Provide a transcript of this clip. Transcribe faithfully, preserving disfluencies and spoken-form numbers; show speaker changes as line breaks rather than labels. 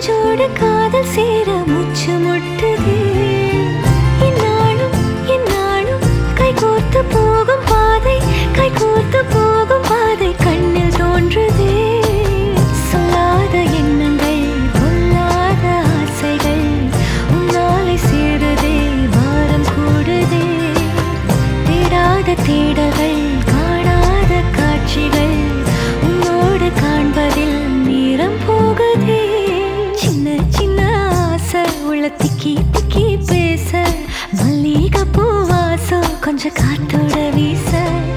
மூச்சோடு காதல் சேர மூச்சு முட்டுதே. இந்நாளும் இந்நாளும் கைகோர்த்து போகும் பாதை, கைகோர்த்து போகும் பாதை கண்ணில் தோன்றுதே. சொல்லாத எண்ணங்கள், பொல்லாத ஆசைகள், உன்னாலை சேருதே, பாரம் கூடுதே. தேடாத தேடல்கள், காணாத காட்சிகள், உன்னோடு காண்பதில் நேரம் போகுதே. சின்ன சின்ன ஆசை உள்ள திக்கி திக்கி பேச, மல்லிகை பூ வாசம் கொஞ்சம் காத்தோட வீச.